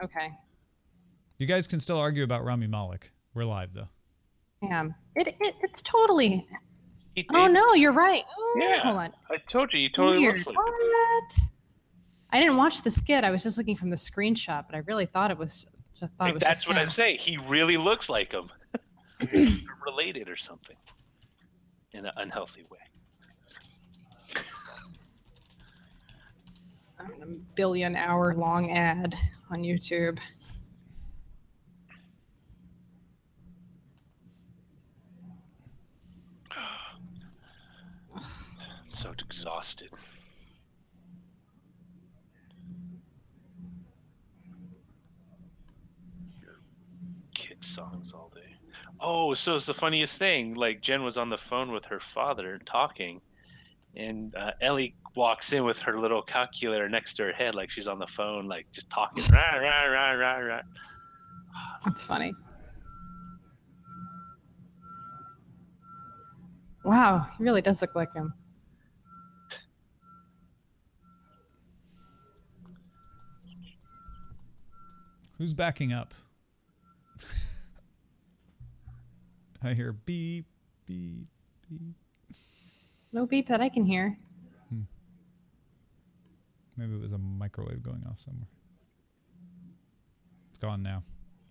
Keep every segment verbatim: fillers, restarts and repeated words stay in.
Okay. You guys can still argue about Rami Malek. We're live, though. Yeah. It, it It's totally... He, Oh, he, no, you're right. Oh, yeah. Hold on. I told you, he totally Weird. looks like What? I didn't watch the skit. I was just looking from the screenshot, but I really thought it was... I thought like, it was that's just what him. I'm saying. He really looks like him. Related or something. In an unhealthy way. A billion hour long ad on YouTube. So exhausted. Kid songs all day. Oh, so it's the funniest thing. Like Jen was on the phone with her father talking, and uh, Ellie walks in with her little calculator next to her head, like she's on the phone, like just talking. rah, rah, rah, rah, rah. That's funny. Wow, he really does look like him. Who's backing up? I hear beep, beep, beep. No beep that I can hear. Hmm. Maybe it was a microwave going off somewhere. It's gone now.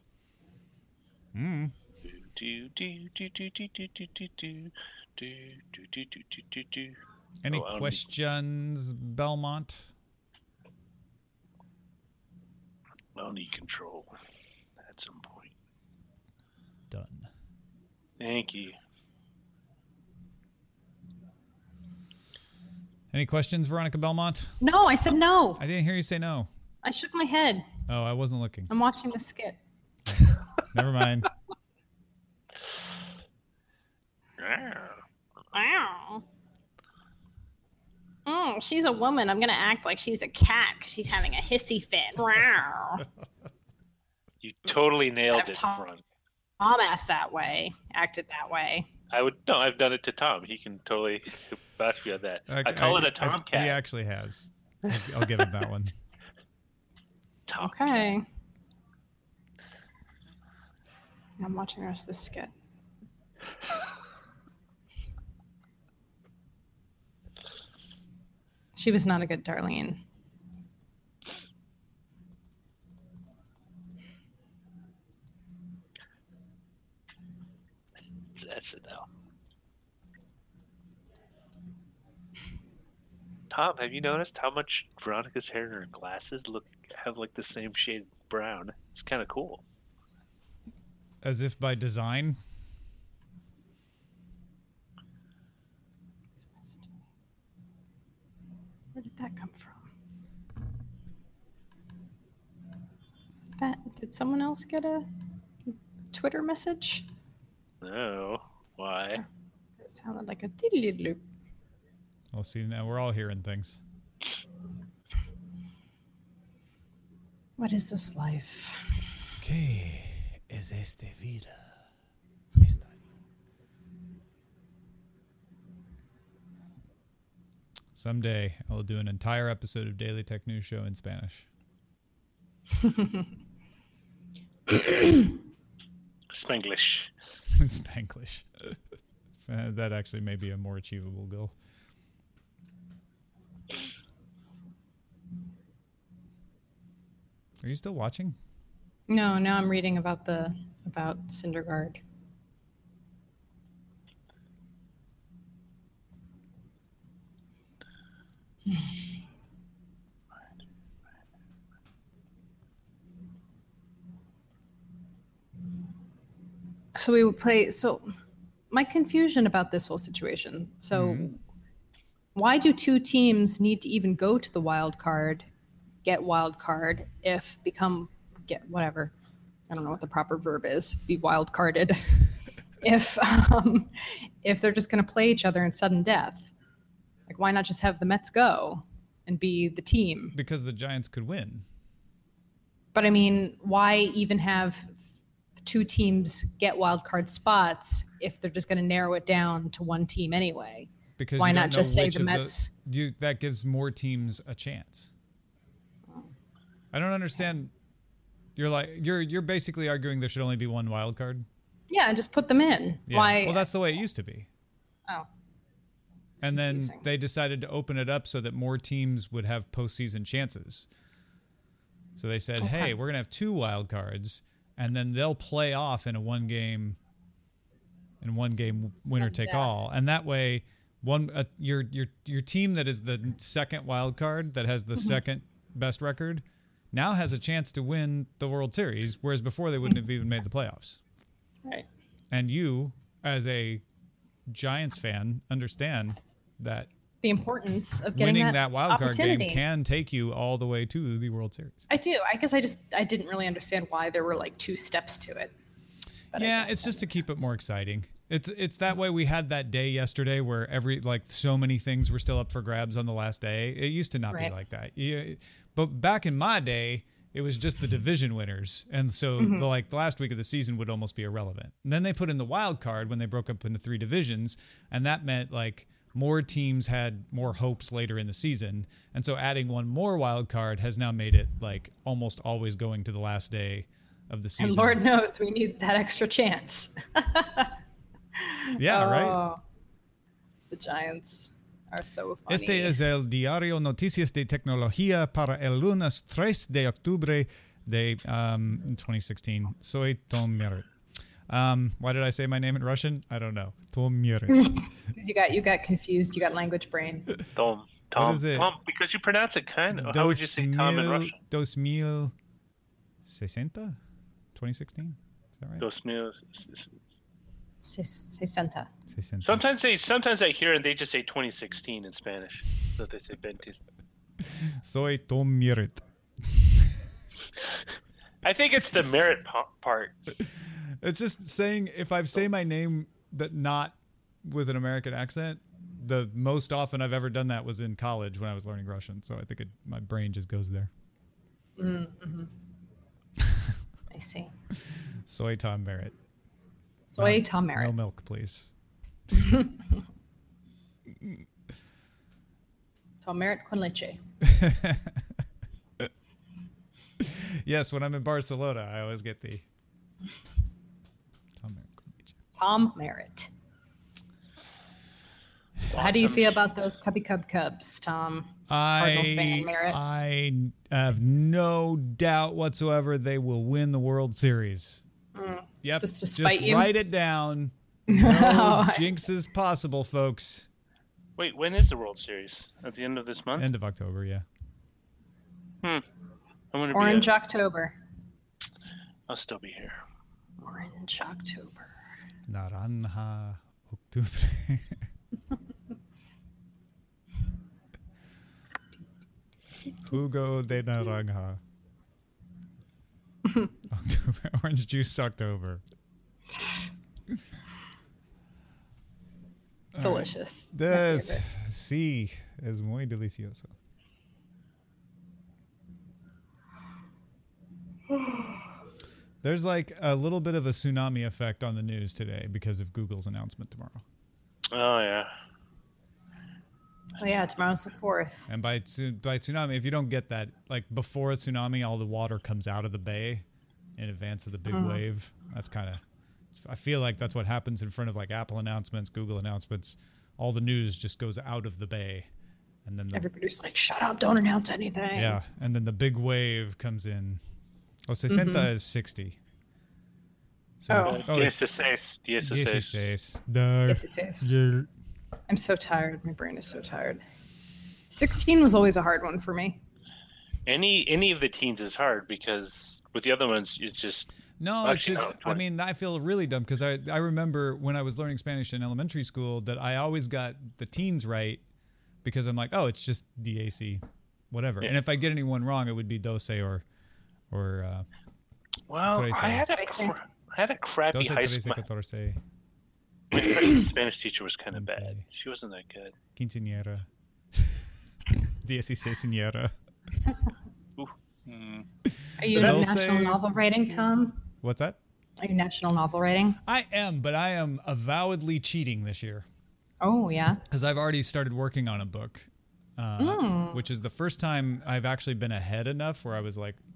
Mm. Do, do, do, do, do, do, do, do, do, do, do, do, do, do, do. Any Oh, I don't- questions, Belmont? I'll need control at some point. Done. Thank you. Any questions, Veronica Belmont? No, I said no. I didn't hear you say no. I shook my head. Oh, I wasn't looking. I'm watching the skit. Never mind. Wow. Mm, she's a woman. I'm gonna act like she's a cat because she's having a hissy fit. Wow. You totally nailed I've it, ta- Front. Tom asked that way, acted that way. I would no. I've done it to Tom. He can totally vouch for you on that. Okay, I call I- it a I- tomcat. He actually has. I'll, I'll give him that one. Tomcat. Okay. I'm watching the rest of the skit. She was not a good Darlene. It's S N L. Tom, have you noticed how much Veronica's hair and her glasses look have like the same shade of brown? It's kind of cool. As if by design. Where did that come from? That did someone else get a Twitter message? No, why? It sounded like a diddly-loop. We'll see. Now we're all hearing things. What is this life? ¿Qué es esta vida? Esta- Someday I will do an entire episode of Daily Tech News Show in Spanish. Spanglish. In Spanglish. Uh, that actually may be a more achievable goal. Are you still watching? No, now I'm reading about the about Cindergaard. So we would play. So my confusion about this whole situation. So Mhm. why do two teams need to even go to the wild card, get wild card, if become get whatever? I don't know what the proper verb is. Be wild carded. if um, if they're just going to play each other in sudden death, like why not just have the Mets go and be the team? Because the Giants could win. But I mean, why even have two teams get wild card spots if they're just going to narrow it down to one team anyway? Because Why you not don't know just say which the of Mets? you, that gives more teams a chance. I don't understand. You're like you're you're basically arguing there should only be one wild card. Yeah, and just put them in. Yeah. Why? Well, that's the way it used to be. Oh. It's And then confusing. they decided to open it up so that more teams would have postseason chances. So they said, Okay. "Hey, we're gonna have two wild cards, and then they'll play off in a one game, in one game winner Sudden take death. all, and that way, one uh, your your your team that is the second wild card that has the Mm-hmm. second best record now has a chance to win the World Series, whereas before they wouldn't have even made the playoffs. Right. And you, as a Giants fan, understand that." The importance of getting Winning that, that wild card game opportunity. can take you all the way to the World Series. I do. I guess I just I didn't really understand why there were like two steps to it. But I Yeah, guess it's that just to makes keep it sense. more exciting. It's it's that way. We had that day yesterday where every like so many things were still up for grabs on the last day. It used to not Right. be like that. Yeah, but back in my day, it was just the division winners, and so Mm-hmm. the like the last week of the season would almost be irrelevant. And then they put in the wild card when they broke up into three divisions, and that meant like more teams had more hopes later in the season. And so adding one more wild card has now made it like almost always going to the last day of the season. And Lord knows we need that extra chance. Yeah, right. Oh, the Giants are so funny. Este es el diario Noticias de Tecnología para el lunes tres de octubre de um, twenty sixteen. Soy Tom Merritt. Um, why did I say my name in Russian? I don't know. Tom Merritt. You got you got confused. You got language brain. Tom. Tom. is it? Tom. Because you pronounce it kind of. How would you say Tom in Russian? Dos mil sesenta? twenty sixteen? Is that right? Dos mil. s- s- Se- Sesenta. Sesenta. Sometimes they, sometimes I hear and they just say twenty sixteen in Spanish. So they say veinte. Soy Tom Merritt. I think it's the merit pa- part. It's just saying if I say my name that not with an American accent, the most often I've ever done that was in college when I was learning Russian. So I think it, my brain just goes there. I see. Soy Tom Merritt. Soy No- Tom Merritt. No milk, please. Tom Merritt con leche. Yes, when I'm in Barcelona, I always get the Tom Merritt. Tom Merritt. How do you Awesome. feel about those Cubby Cub Cubs, Tom? Cardinals I, fan Merritt. I have no doubt whatsoever they will win the World Series. Yep. Just to spite you? write it down. Oh, No I- jinxes possible, folks. Wait, when is the World Series? At the end of this month? End of October, yeah. Hmm. I'm gonna Orange be. October. I'll still be here. Orange October. Naranja Octubre. Jugo de naranja. October. Orange juice October. Delicious. My Des, favorite. sí, es muy delicioso. There's like a little bit of a tsunami effect on the news today because of Google's announcement tomorrow. Oh yeah. Oh yeah, tomorrow's the fourth. And by tsu- by tsunami, if you don't get that, like before a tsunami, all the water comes out of the bay in advance of the big wave. That's kind of, I feel like that's what happens in front of like Apple announcements, Google announcements. All the news just goes out of the bay, and then the, Everybody's like, "Shut up! Don't announce anything." yeah, and then the big wave comes in. Oh, sesenta is sixty. So Oh. it's, oh, it's dieciséis. dieciséis. dieciséis. Duh. Dieciséis. Yeah. I'm so tired. My brain is so tired. sixteen was always a hard one for me. Any any of the teens is hard because with the other ones it's just No, it Actually, should, no, it's I twenty. mean, I feel really dumb because I, I remember when I was learning Spanish in elementary school that I always got the teens right because I'm like, oh, it's just D A C, whatever. Yeah. And if I get anyone wrong, it would be doce or, or uh, well. Trece. I had a Trece. cra- I had a crappy doce, high trece, school. catorce, My freshman Spanish teacher was kind of Quince. bad. She wasn't that good. quinceañera, dieciséisñera. Ooh. Mm. Are you They'll national say- novel writing, Tom? What's that? Are you national novel writing? I am, but I am avowedly cheating this year. Oh yeah. Because I've already started working on a book, uh, Mm. which is the first time I've actually been ahead enough where I was like,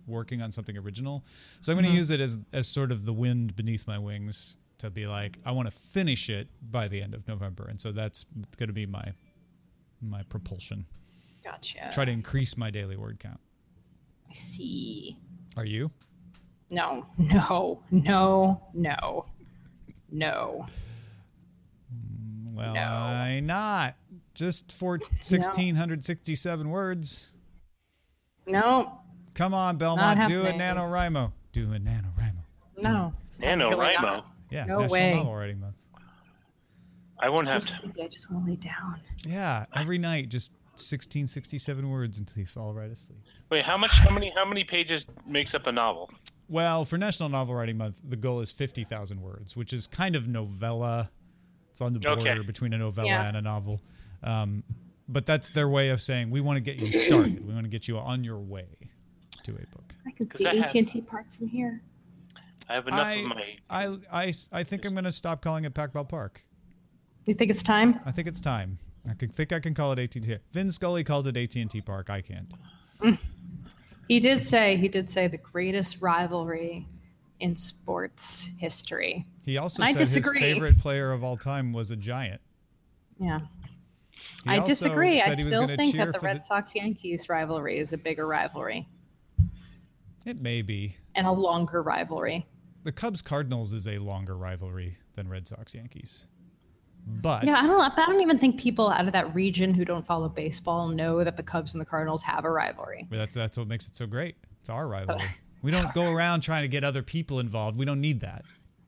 working on something original. So I'm going to Mm-hmm. use it as as sort of the wind beneath my wings to be like, I want to finish it by the end of November, and so that's going to be my my propulsion. Gotcha. Try to increase my daily word count. I see. Are you? No, no, no, no, no. Well, No. why not? Just for one thousand six hundred sixty-seven words. No, Come on, Belmont, do it, happening. NaNoWriMo. Do it, NaNoWriMo. no. NaNoWriMo. Really not. Yeah, No National way. Novel Writing Month. I won't I'm so have to. sleepy. I just want to lay down. Yeah, every night, just sixteen sixty-seven words until you fall right asleep. Wait, how much? How many? How many pages makes up a novel? Well, for National Novel Writing Month, the goal is fifty thousand words, which is kind of novella. It's on the border Okay. between a novella Yeah. and a novel. Um, but that's their way of saying, we want to get you started. We want to get you on your way to a book. I can 'Cause see I have- A T and T Park from here. I have enough I, of my. I, I, I think I'm going to stop calling it Pac Bell Park. You think it's time? I think it's time. I can, think I can call it A T and T. Vin Scully called it A T and T Park. I can't. He did say he did say the greatest rivalry in sports history. He also I said disagree. his favorite player of all time was a Giant. Yeah. He I also disagree. said I he was still gonna think cheer that the for Red Sox Yankees rivalry is a bigger rivalry It may be. and a longer rivalry. The Cubs Cardinals is a longer rivalry than Red Sox Yankees. But Yeah, I don't. I don't even think people out of that region who don't follow baseball know that the Cubs and the Cardinals have a rivalry. but that's that's what makes it so great. It's our rivalry. We don't go around trying to get other people involved. We don't need that.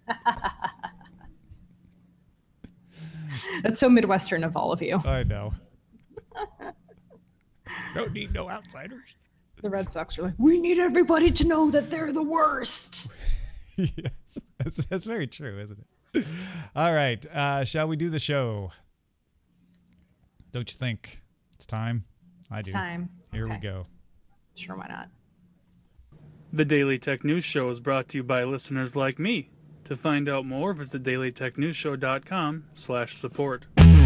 That's so Midwestern of all of you. I know. Don't need no outsiders. The Red Sox are like, we need everybody to know that they're the worst. Yes, that's, that's very true, isn't it? All right, uh, shall we do the show? Don't you think it's time? I do. Time. Here we Okay. go. Sure, why not? The Daily Tech News Show is brought to you by listeners like me. To find out more, visit daily tech news show dot com slash support.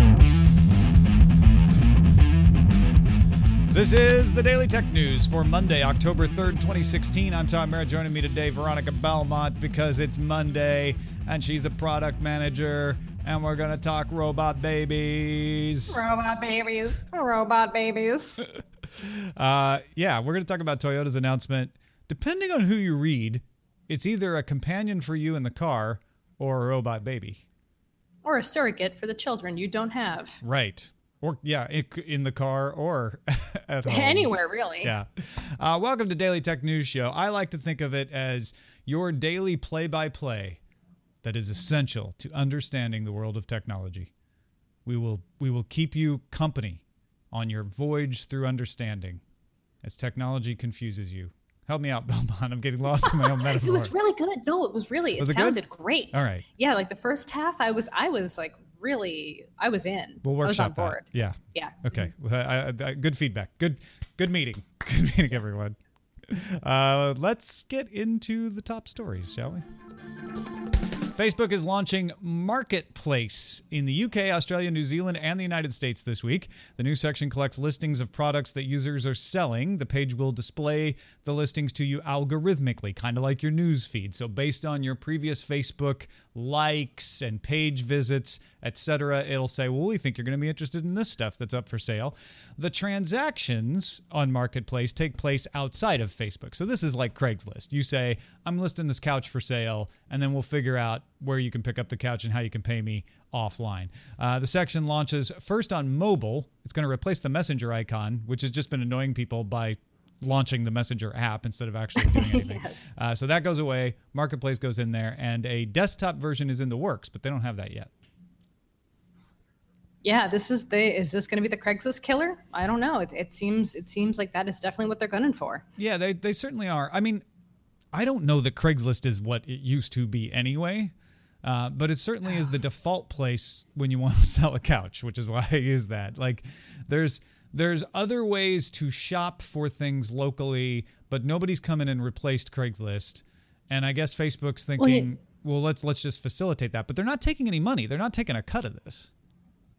This is the Daily Tech News for Monday, October third, twenty sixteen. I'm Tom Merritt. Joining me today, Veronica Belmont, because it's Monday and she's a product manager, and we're going to talk robot babies. Robot babies. Robot babies. Uh, yeah, we're going to talk about Toyota's announcement. Depending on who you read, it's either a companion for you in the car or a robot baby. Or a surrogate for the children you don't have. Right. Or, yeah, it, in the car or at home. Anywhere, really. Yeah. Uh, welcome to Daily Tech News Show. I like to think of it as your daily play-by-play that is essential to understanding the world of technology. We will we will keep you company on your voyage through understanding as technology confuses you. Help me out, Belmont. I'm getting lost in my own metaphor. It was really good. No, it was really, it Was it good? sounded great. All right. Yeah, like the first half, I was, I was like really, I was in. We'll I was on workshop that. board. Yeah. Yeah. Okay. Well, I, I, I- good feedback. Good good meeting. Good meeting, everyone. Uh, let's get into the top stories, shall we? Facebook is launching Marketplace in the U K, Australia, New Zealand, and the United States this week. The new section collects listings of products that users are selling. The page will display the listings to you algorithmically, kind of like your news feed. So based on your previous Facebook likes and page visits, et cetera, it'll say, well, we think you're going to be interested in this stuff that's up for sale. The transactions on Marketplace take place outside of Facebook. So this is like Craigslist. You say, I'm listing this couch for sale, and then we'll figure out where you can pick up the couch and how you can pay me offline. Uh, the section launches first on mobile. It's going to replace the Messenger icon, which has just been annoying people by launching the Messenger app instead of actually doing anything. Yes. uh, so that goes away. Marketplace goes in there, and a desktop version is in the works, but they don't have that yet. Yeah, this is the, is this going to be the Craigslist killer? I don't know. It, it seems, it seems like that is definitely what they're gunning for. Yeah, they they certainly are. I mean, I don't know that Craigslist is what it used to be anyway, uh, but it certainly is the default place when you want to sell a couch, which is why I use that. Like, there's there's other ways to shop for things locally, but nobody's come in and replaced Craigslist. And I guess Facebook's Well, thinking, you- well, let's let's just facilitate that. But they're not taking any money. They're not taking a cut of this.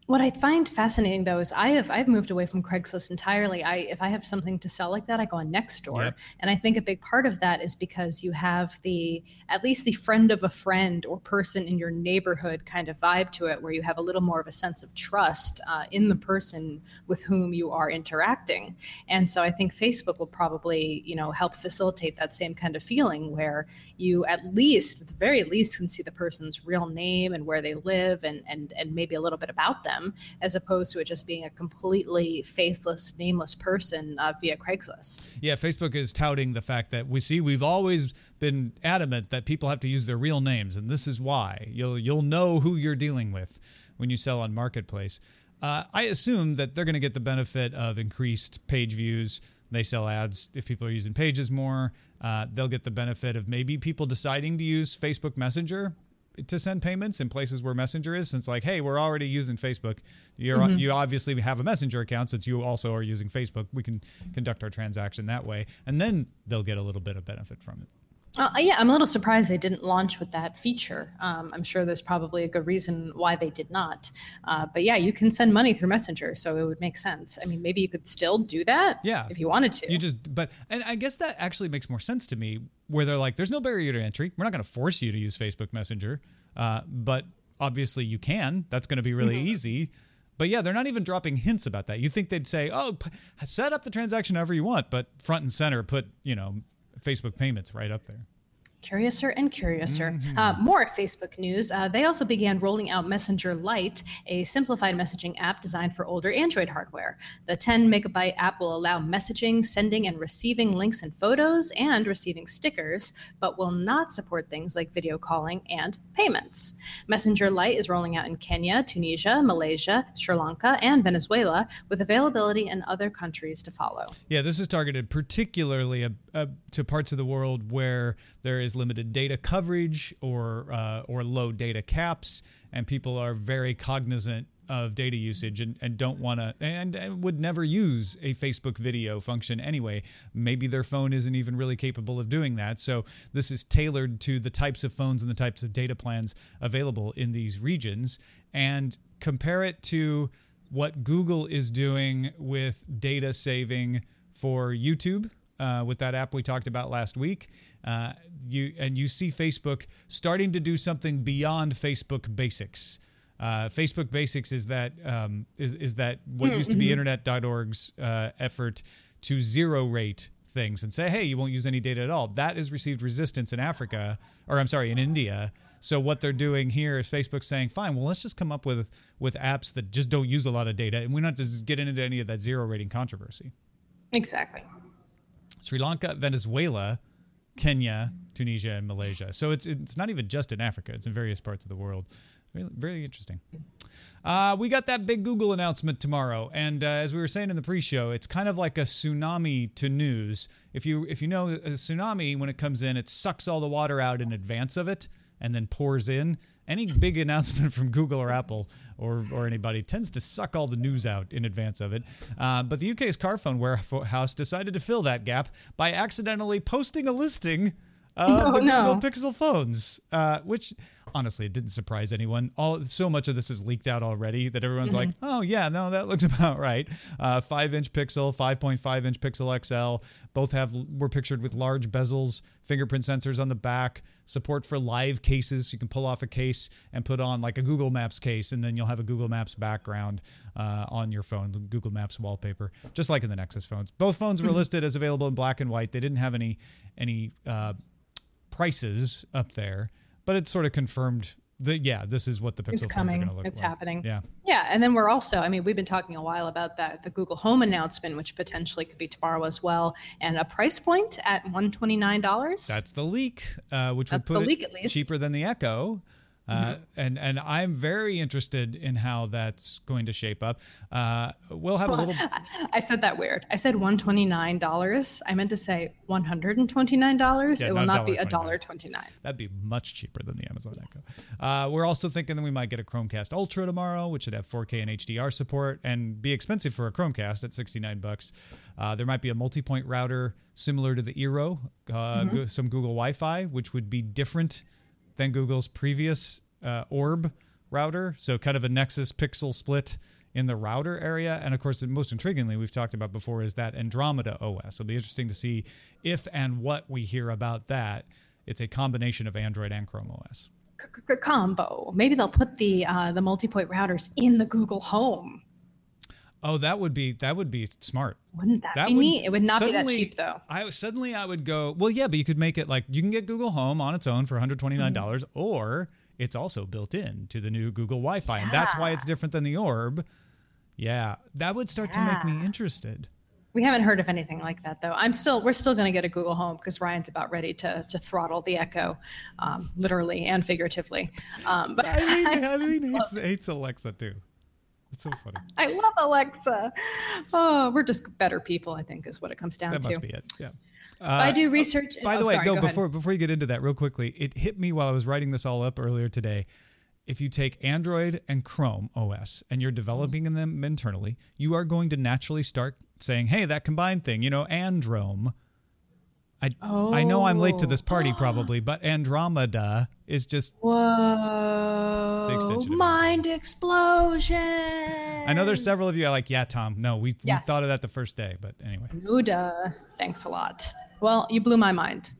What I find fascinating, though, is I have I've moved away from Craigslist entirely. I if I have something to sell like that, I go on Nextdoor, Yep. and I think a big part of that is because you have the at least the friend of a friend or person in your neighborhood kind of vibe to it, where you have a little more of a sense of trust uh, in the person with whom you are interacting. And so I think Facebook will probably, you know, help facilitate that same kind of feeling where you at least, at the very least, can see the person's real name and where they live and and and maybe a little bit about them, as opposed to it just being a completely faceless, nameless person uh, via Craigslist. Yeah, Facebook is touting the fact that we see we've always been adamant that people have to use their real names, and this is why. You'll you'll know who you're dealing with when you sell on Marketplace. Uh, I assume that they're going to get the benefit of increased page views. They sell ads if people are using pages more. Uh, they'll get the benefit of maybe people deciding to use Facebook Messenger to send payments in places where Messenger is, since like, hey, we're already using Facebook. You're mm-hmm. you obviously have a Messenger account since you also are using Facebook. We can conduct our transaction that way, and then they'll get a little bit of benefit from it. Uh, yeah, I'm a little surprised they didn't launch with that feature. Um, I'm sure there's probably a good reason why they did not. Uh, but yeah, you can send money through Messenger, so it would make sense. I mean, maybe you could still do that yeah. if you wanted to. You just, but, and I guess that actually makes more sense to me, where they're like, there's no barrier to entry. We're not going to force you to use Facebook Messenger, uh, but obviously you can. That's going to be really mm-hmm. easy. But yeah, they're not even dropping hints about that. You think they'd say, oh, p- set up the transaction however you want, but front and center, put, you know, Facebook payments right up there. Curiouser and curiouser. Mm-hmm. Uh, more Facebook news. Uh, they also began rolling out Messenger Lite, a simplified messaging app designed for older Android hardware. The ten megabyte app will allow messaging, sending, and receiving links and photos, and receiving stickers, but will not support things like video calling and payments. Messenger Lite is rolling out in Kenya, Tunisia, Malaysia, Sri Lanka, and Venezuela, with availability in other countries to follow. Yeah, this is targeted particularly a, a, to parts of the world where there is limited data coverage or uh, or low data caps, and people are very cognizant of data usage and, and don't want to and, and would never use a Facebook video function anyway. Maybe their phone isn't even really capable of doing that. So this is tailored to the types of phones and the types of data plans available in these regions. And compare it to what Google is doing with data saving for YouTube. Uh, with that app we talked about last week, uh, you and you see Facebook starting to do something beyond Facebook Basics. Uh, Facebook Basics is that um, is is that what mm-hmm. used to be Internet dot org's uh, effort to zero rate things and say, hey, you won't use any data at all. That has received resistance in Africa, or I'm sorry, in India. So what they're doing here is Facebook saying, fine, well, let's just come up with with apps that just don't use a lot of data, and we don't have to get into any of that zero rating controversy. Exactly. Sri Lanka, Venezuela, Kenya, Tunisia, and Malaysia. So it's it's not even just in Africa. It's in various parts of the world. Really, very interesting. Uh, we got that big Google announcement tomorrow. And uh, as we were saying in the pre-show, it's kind of like a tsunami to news. If you if you know a tsunami, when it comes in, it sucks all the water out in advance of it and then pours in. Any big announcement from Google or Apple or or anybody tends to suck all the news out in advance of it. Uh, but the U K's Carphone warehouse decided to fill that gap by accidentally posting a listing of oh, the no. Google Pixel phones, uh, which honestly, it didn't surprise anyone. All so much of this is leaked out already that everyone's mm-hmm. like, oh yeah, no, that looks about right. Uh, five inch Pixel, five point five inch Pixel X L. Both have were pictured with large bezels, fingerprint sensors on the back, support for live cases. So you can pull off a case and put on like a Google Maps case, and then you'll have a Google Maps background uh, on your phone, the Google Maps wallpaper, just like in the Nexus phones. Both phones were mm-hmm. listed as available in black and white. They didn't have any any uh, prices up there, but it's sort of confirmed that, yeah, this is what the Pixel it's phones coming. are going to look it's like. It's happening. Yeah. Yeah. And then we're also, I mean, we've been talking a while about that, the Google Home announcement, which potentially could be tomorrow as well. And a price point at one hundred twenty-nine dollars. That's the leak, uh, which That's would put the leak, it at least. cheaper than the Echo. Uh, mm-hmm. and, and I'm very interested in how that's going to shape up. Uh, we'll have well, a little... I said that weird. I said one hundred twenty-nine dollars. I meant to say one hundred twenty-nine dollars. Yeah, it will not be one dollar twenty-nine. That'd be much cheaper than the Amazon Echo. Uh, we're also thinking that we might get a Chromecast Ultra tomorrow, which should have four K and H D R support and be expensive for a Chromecast at sixty-nine bucks. Uh, there might be a multi-point router similar to the Eero, uh, mm-hmm. some Google Wi-Fi, which would be different than Google's previous uh, Orb router. So kind of a Nexus pixel split in the router area. And of course, most intriguingly, we've talked about before, is that Andromeda O S. It'll be interesting to see if and what we hear about that. It's a combination of Android and Chrome O S. Combo. Maybe they'll put the uh, the multi-point routers in the Google Home. Oh, that would be that would be smart. Wouldn't that, that be would, neat? It would not be that suddenly, cheap, though. I suddenly I would go, well, yeah, but you could make it like you can get Google Home on its own for one hundred twenty-nine dollars, mm-hmm. or it's also built in to the new Google Wi-Fi, yeah. and that's why it's different than the Orb. Yeah, that would start yeah. to make me interested. We haven't heard of anything like that, though. I'm still, we're still going to get a Google Home because Ryan's about ready to to throttle the Echo, um, literally and figuratively. Um, but Eileen, Eileen hates, hates Alexa too. It's so funny. I love Alexa. Oh, we're just better people, I think, is what it comes down that to. That must be it. Yeah. Uh, I do research. By the oh, way, sorry, no. go Before ahead. before you get into that, real quickly, it hit me while I was writing this all up earlier today. If you take Android and Chrome O S and you're developing them internally, you are going to naturally start saying, "Hey, that combined thing, you know, Androme." I oh. I know I'm late to this party probably, but Andromeda is just whoa the extension of mind it. explosion. I know there's several of you are like, yeah, Tom, no, we, yeah. we thought of that the first day, but anyway. Nuda, thanks a lot. Well, you blew my mind.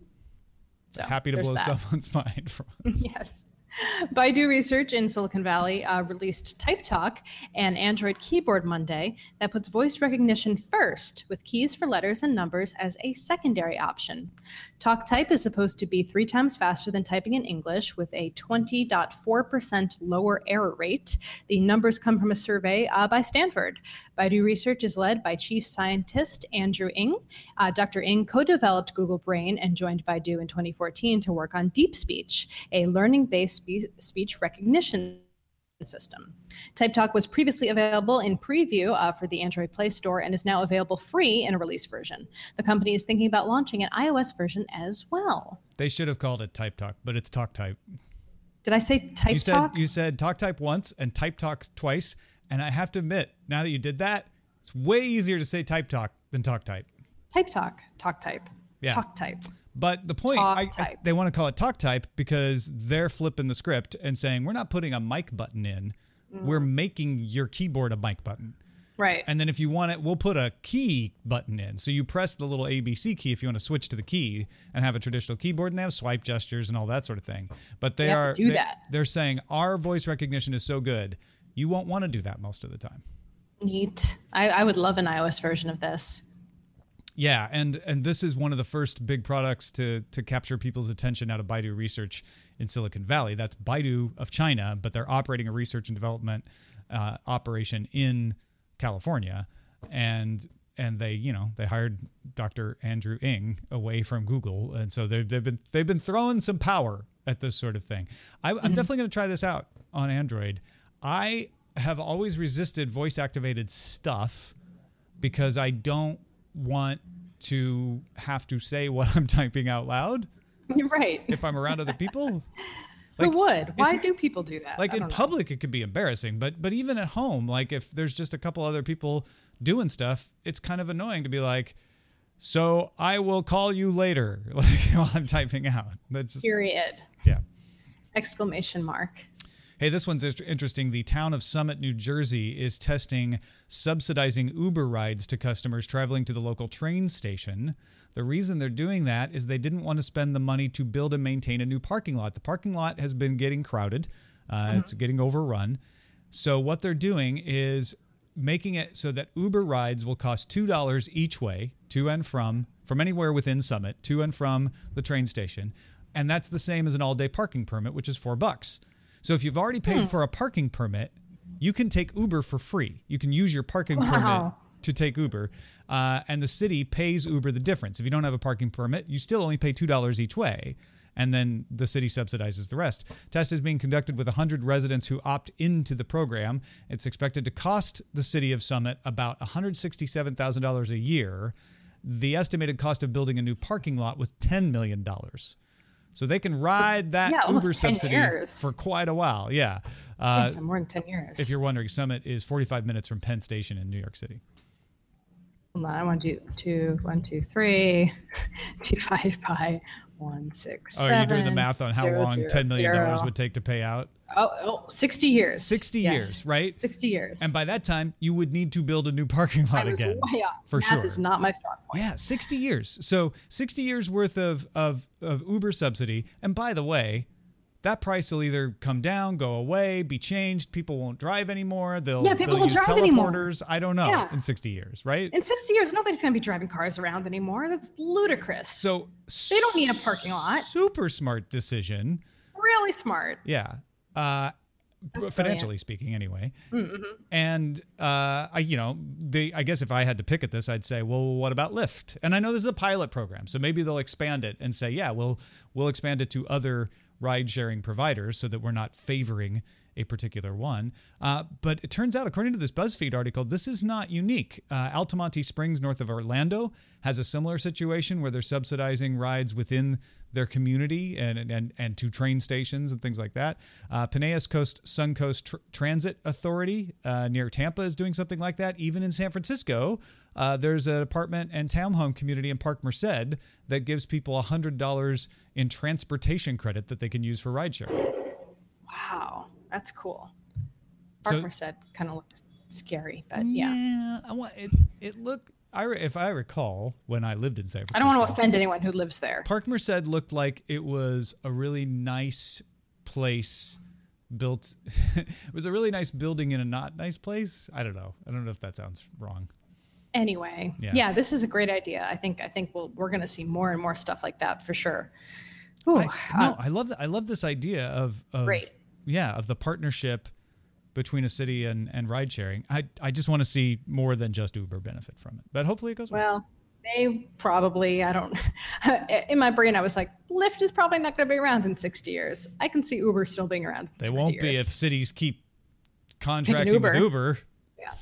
So happy to blow that. someone's mind for once. Yes. Baidu Research in Silicon Valley uh, released TypeTalk, an Android keyboard Monday that puts voice recognition first, with keys for letters and numbers as a secondary option. TalkType is supposed to be three times faster than typing in English, with a twenty point four percent lower error rate. The numbers come from a survey uh, by Stanford. Baidu Research is led by Chief Scientist Andrew Ng. Uh, Doctor Ng co-developed Google Brain and joined Baidu in twenty fourteen to work on Deep Speech, a learning-based spe- speech recognition system. TypeTalk was previously available in preview uh, for the Android Play Store and is now available free in a release version. The company is thinking about launching an iOS version as well. They should have called it TypeTalk, but it's TalkType. Did I say TypeTalk? You said, you said TalkType once and TypeTalk twice, and I have to admit, now that you did that, it's way easier to say TypeTalk than TalkType. TypeTalk, TalkType, yeah. TalkType. But the point, I, I, they want to call it TalkType because they're flipping the script and saying, we're not putting a mic button in. Mm. We're making your keyboard a mic button. Right. And then if you want it, we'll put a key button in. So you press the little A B C key if you want to switch to the key and have a traditional keyboard, and they have swipe gestures and all that sort of thing. But they, they are have to do they, that. They're saying our voice recognition is so good, you won't want to do that most of the time. Neat. I, I would love an iOS version of this. Yeah, and and this is one of the first big products to to capture people's attention out of Baidu Research in Silicon Valley. That's Baidu of China, but they're operating a research and development uh, operation in California, and and they you know they hired Doctor Andrew Ng away from Google, and so they've they've been they've been throwing some power at this sort of thing. I, mm-hmm. I'm definitely going to try this out on Android. I have always resisted voice activated stuff because I don't want to have to say what I'm typing out loud. You're right. If I'm around other people. Like, who would? Why do people do that? Like in public, know. It could be embarrassing, but but even at home, like if there's just a couple other people doing stuff, it's kind of annoying to be like, so I will call you later, like while I'm typing out. That's just, period. Yeah. Exclamation mark. Hey, this one's interesting. The town of Summit, New Jersey is testing subsidizing Uber rides to customers traveling to the local train station. The reason they're doing that is they didn't want to spend the money to build and maintain a new parking lot. The parking lot has been getting crowded. Uh, mm-hmm. It's getting overrun. So what they're doing is making it so that Uber rides will cost two dollars each way to and from, from anywhere within Summit, to and from the train station. And that's the same as an all-day parking permit, which is four bucks. So if you've already paid hmm. for a parking permit, you can take Uber for free. You can use your parking wow. permit to take Uber, uh, and the city pays Uber the difference. If you don't have a parking permit, you still only pay two dollars each way, and then the city subsidizes the rest. Test is being conducted with one hundred residents who opt into the program. It's expected to cost the city of Summit about one hundred sixty-seven thousand dollars a year. The estimated cost of building a new parking lot was ten million dollars. So they can ride that yeah, Uber subsidy years. for quite a while. Yeah. Uh, so more than ten years. If you're wondering, Summit is forty-five minutes from Penn Station in New York City. Hold on. I want to do two, one, two, three, divided by one, six, oh, seven. are you doing the math on how zero, long zero, ten million dollars zero. would take to pay out? Oh, oh, sixty years. sixty Yes. years, right? sixty years. And by that time, you would need to build a new parking lot I was again. way off. For Math sure. is not my strong point. Yeah, sixty years. So sixty years worth of, of, of Uber subsidy. And by the way, that price will either come down, go away, be changed. People won't drive anymore. They'll, Yeah, people they'll won't use drive anymore. teleporters. I don't know Yeah. in sixty years, right? In sixty years, nobody's going to be driving cars around anymore. That's ludicrous. So They don't need a parking lot. Super smart decision. Really smart. Yeah. Uh, That's financially speaking, anyway. Mm-hmm. And uh, I, you know, they. I guess if I had to pick at this, I'd say, well, what about Lyft? And I know this is a pilot program, so maybe they'll expand it and say, yeah, we'll we'll expand it to other ride-sharing providers so that we're not favoring a particular one. Uh, but it turns out, according to this BuzzFeed article, this is not unique. Uh, Altamonte Springs, north of Orlando, has a similar situation where they're subsidizing rides within their community and and and to train stations and things like that. Uh, Pinellas Coast Suncoast Tr- Transit Authority uh, near Tampa is doing something like that. Even in San Francisco, uh, there's an apartment and townhome community in Park Merced that gives people one hundred dollars in transportation credit that they can use for rideshare. Wow. That's cool. Park So- Merced kind of looks scary, but yeah. Yeah, I want it. It looked. I re- if I recall, when I lived in San Francisco, I don't want to offend anyone who lives there. Park Merced looked like it was a really nice place built. It was a really nice building in a not nice place. I don't know. I don't know if that sounds wrong. Anyway, Yeah. yeah, this is a great idea. I think I think we'll, we're going to see more and more stuff like that for sure. Ooh, I, no, uh, I love that. I love this idea of, of Great. yeah, of the partnership between a city and, and ride sharing. I, I just want to see more than just Uber benefit from it, but hopefully it goes well. well, they probably, I don't, in my brain, I was like, Lyft is probably not going to be around in sixty years. I can see Uber still being around in They sixty won't years. be if cities keep contracting with Uber. Uber. Yeah.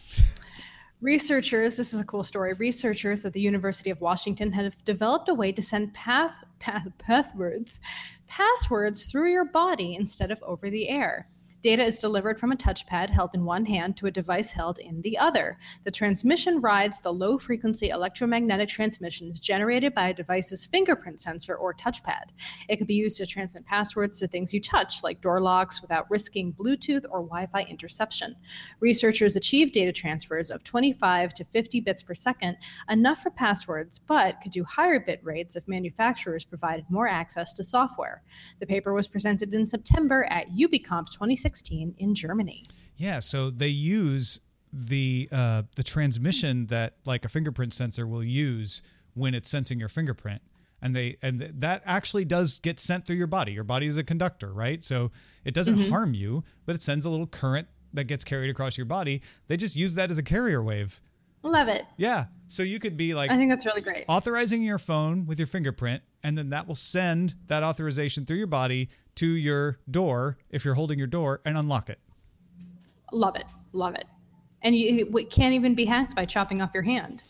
Researchers, this is a cool story. Researchers at the University of Washington have developed a way to send path, path passwords, passwords through your body instead of over the air. Data is delivered from a touchpad held in one hand to a device held in the other. The transmission rides the low-frequency electromagnetic transmissions generated by a device's fingerprint sensor or touchpad. It can be used to transmit passwords to things you touch, like door locks, without risking Bluetooth or Wi-Fi interception. Researchers achieved data transfers of twenty-five to fifty bits per second, enough for passwords, but could do higher bit rates if manufacturers provided more access to software. The paper was presented in September at UbiConf twenty sixteen in Germany. Yeah, so they use the uh, the transmission that like a fingerprint sensor will use when it's sensing your fingerprint, and they and th- that actually does get sent through your body. Your body is a conductor, right? So it doesn't Mm-hmm. harm you, but it sends a little current that gets carried across your body. They just use that as a carrier wave. Love it. Yeah, so you could be like I think that's really great. authorizing your phone with your fingerprint, and then that will send that authorization through your body to your door if you're holding your door and unlock it. Love it. Love it. And you it can't even be hacked by chopping off your hand.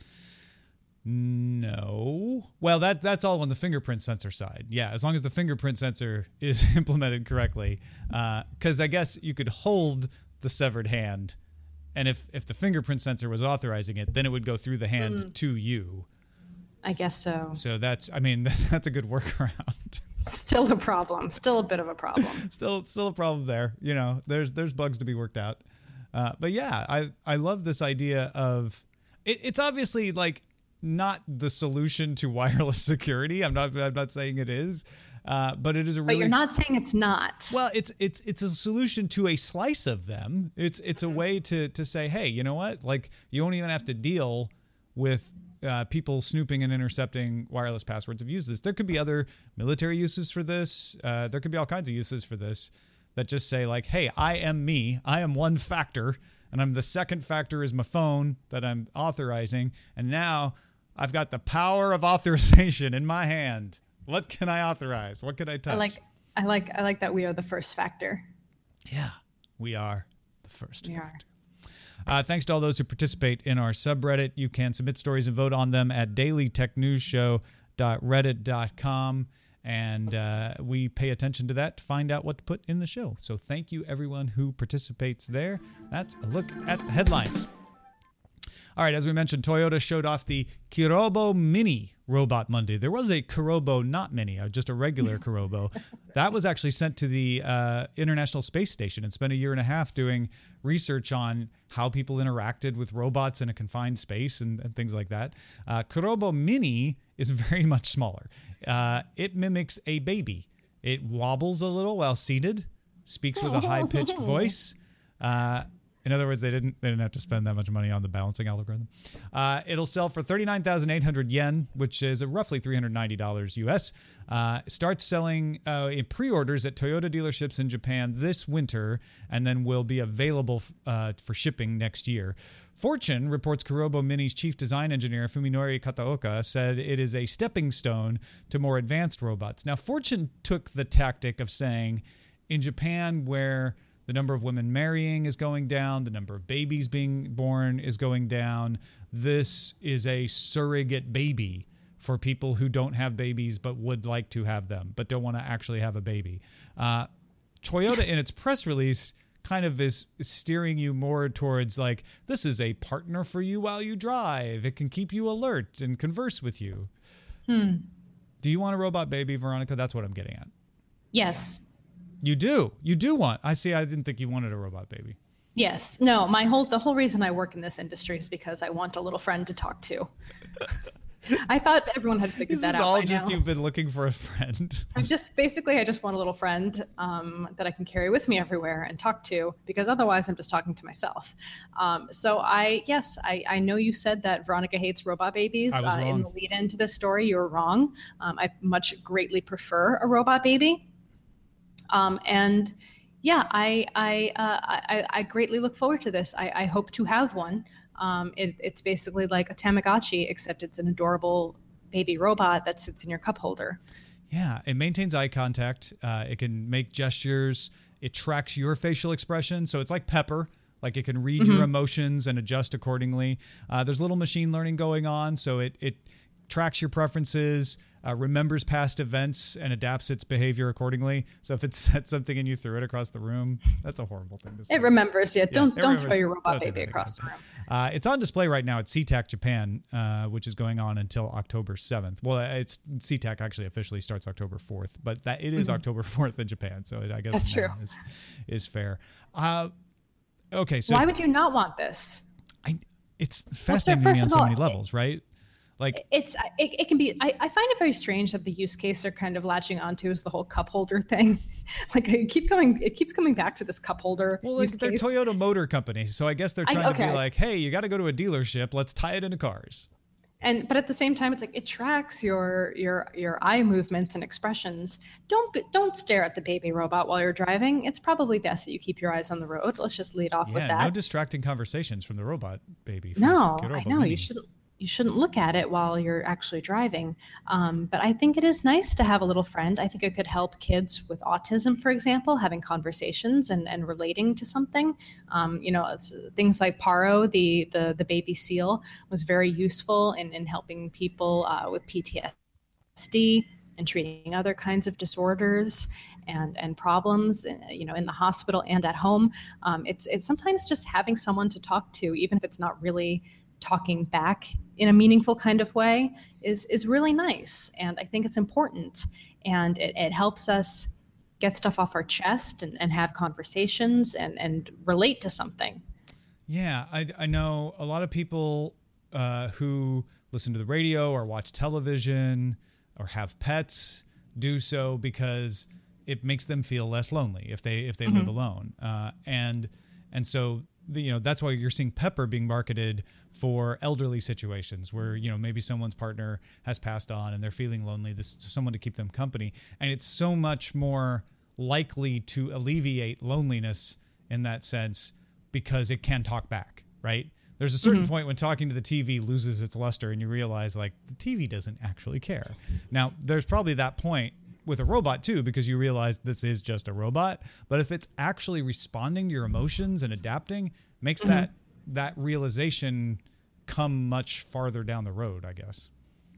No. Well, that that's all on the fingerprint sensor side. Yeah, as long as the fingerprint sensor is implemented correctly. Because I guess you could hold the severed hand, and if, if the fingerprint sensor was authorizing it, then it would go through the hand Mm. to you. I guess so. So that's, I mean, that's a good workaround. Still a problem. Still a bit of a problem. still still a problem there. You know, there's there's bugs to be worked out. Uh, but yeah, I, I love this idea of it, it's obviously like not the solution to wireless security. I'm not I'm not saying it is, uh, but it is a But really you're not saying it's not. well. It's it's it's a solution to a slice of them. It's it's a way to to say, hey, you know what? Like you don't even have to deal with uh, people snooping and intercepting wireless passwords have used this. There could be other military uses for this. Uh, there could be all kinds of uses for this that just say like, hey, I am me. I am one factor, and I'm the second factor is my phone that I'm authorizing. And now I've got the power of authorization in my hand. What can I authorize? What can I touch? I like I like I like that we are the first factor. Yeah, we are the first We are. factor. Uh, thanks to all those who participate in our subreddit. You can submit stories and vote on them at daily tech news show dot reddit dot com. And uh, we pay attention to that to find out what to put in the show. So thank you, everyone who participates there. That's a look at the headlines. All right, as we mentioned, Toyota showed off the Kirobo Mini robot Monday. There was a Kirobo not Mini, uh, just a regular Kirobo. That was actually sent to the uh, International Space Station and spent a year and a half doing research on how people interacted with robots in a confined space and, and things like that. Uh, Kirobo Mini is very much smaller. Uh, it mimics a baby. It wobbles a little while seated, speaks with a high-pitched voice. Uh, in other words, they didn't they didn't have to spend that much money on the balancing algorithm. Uh, it'll sell for thirty-nine thousand eight hundred yen, which is roughly three hundred ninety dollars U S. Uh, starts selling uh, in pre-orders at Toyota dealerships in Japan this winter, and then will be available uh, for shipping next year. Fortune reports Kirobo Mini's chief design engineer, Fuminori Kataoka, said it is a stepping stone to more advanced robots. Now, Fortune took the tactic of saying, in Japan, where the number of women marrying is going down, the number of babies being born is going down, this is a surrogate baby for people who don't have babies but would like to have them, but don't want to actually have a baby. Uh, Toyota, in its press release, kind of is steering you more towards like, this is a partner for you while you drive. It can keep you alert and converse with you. Hmm. Do you want a robot baby, Veronica? That's what I'm getting at. Yes. You do. You do want. I see. I didn't think you wanted a robot baby. Yes. No, my whole, the whole reason I work in this industry is because I want a little friend to talk to. I thought everyone had figured this that is out. all by just now. You've been looking for a friend. I'm just basically, I just want a little friend um, that I can carry with me everywhere and talk to, because otherwise I'm just talking to myself. Um, so I, yes, I, I know you said that Veronica hates robot babies. I was uh, wrong. in the lead into this story, you were wrong. Um, I much greatly prefer a robot baby. Um, and yeah, I, I, uh, I, I greatly look forward to this. I, I hope to have one. Um, it, it's basically like a Tamagotchi, except it's an adorable baby robot that sits in your cup holder. Yeah, it maintains eye contact. Uh, it can make gestures. It tracks your facial expression. So it's like Pepper. Like it can read Mm-hmm. your emotions and adjust accordingly. Uh, there's a little machine learning going on. So it, it tracks your preferences, uh, remembers past events, and adapts its behavior accordingly. So if it said something and you threw it across the room, that's a horrible thing to say. It remembers, yeah. Don't it don't remembers. throw your robot Don't do baby that across again. the room. Uh, it's on display right now at SeaTac Japan, uh, which is going on until October seventh. Well, it's SeaTac actually officially starts October fourth, but that it is Mm-hmm. October fourth in Japan, so it, I guess That's true. Is, is fair. Uh, okay, so Why would you not want this? I, it's fascinating to me first on of so all, many it- levels, right? Like, It's it, it can be. I, I find it very strange that the use case they're kind of latching onto is the whole cup holder thing. Like I keep coming, it keeps coming back to this cup holder. well, like use they're case. Toyota Motor Company, so I guess they're I- trying to be okay. like, hey, you got to go to a dealership. Let's tie it into cars. And but at the same time, it's like it tracks your your your eye movements and expressions. Don't be- don't stare at the baby robot while you're driving. It's probably best that you keep your eyes on the road. Let's just lead off with Yeah, that. no distracting conversations from the robot baby. from No, I Kirobo know Mini. you shouldn't. You shouldn't look at it while you're actually driving. Um, but I think it is nice to have a little friend. I think it could help kids with autism, for example, having conversations and, and relating to something. Um, you know, it's, things like Paro, the, the the baby seal, was very useful in, in helping people uh, with P T S D and treating other kinds of disorders and and problems, you know, in the hospital and at home. Um, it's it's sometimes just having someone to talk to, even if it's not really talking back in a meaningful kind of way, is is really nice. And I think it's important. And it, it helps us get stuff off our chest and, and have conversations and, and relate to something. Yeah, I, I know a lot of people uh, who listen to the radio or watch television or have pets do so because it makes them feel less lonely if they if they Mm-hmm. live alone. Uh, and and so the, you know that's why you're seeing Pepper being marketed for elderly situations where, you know, maybe someone's partner has passed on and they're feeling lonely. This is someone to keep them company, and it's so much more likely to alleviate loneliness in that sense because it can talk back, right? There's a certain Mm-hmm. point when talking to the T V loses its luster and you realize like the T V doesn't actually care. Now, there's probably that point with a robot too, because you realize this is just a robot. But if it's actually responding to your emotions and adapting, makes Mm-hmm. that that realization come much farther down the road, I guess.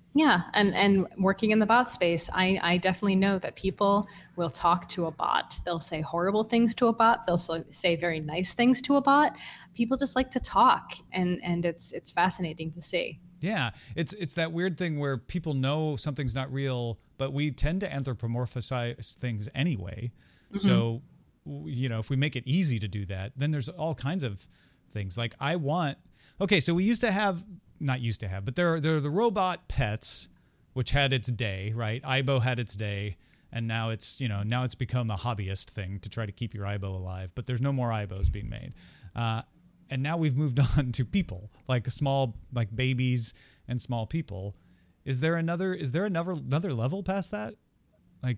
Yeah, and and working in the bot space, I, I definitely know that people will talk to a bot. They'll say horrible things to a bot. They'll say very nice things to a bot. People just like to talk, and and it's it's fascinating to see. Yeah, it's it's that weird thing where people know something's not real, but we tend to anthropomorphize things anyway. Mm-hmm. So, you know, if we make it easy to do that, then there's all kinds of things. Like I want, okay, so we used to have, not used to have, but there are, there are the robot pets, which had its day, right? Aibo had its day, and now it's, you know, now it's become a hobbyist thing to try to keep your Aibo alive, but there's no more Aibos being made. Uh, and now we've moved on to people, like small, like babies and small people. Is there another, is there another, another level past that? Like,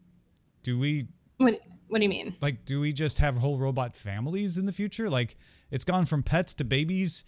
do we... What, what do you mean? Like, do we just have whole robot families in the future? Like, it's gone from pets to babies.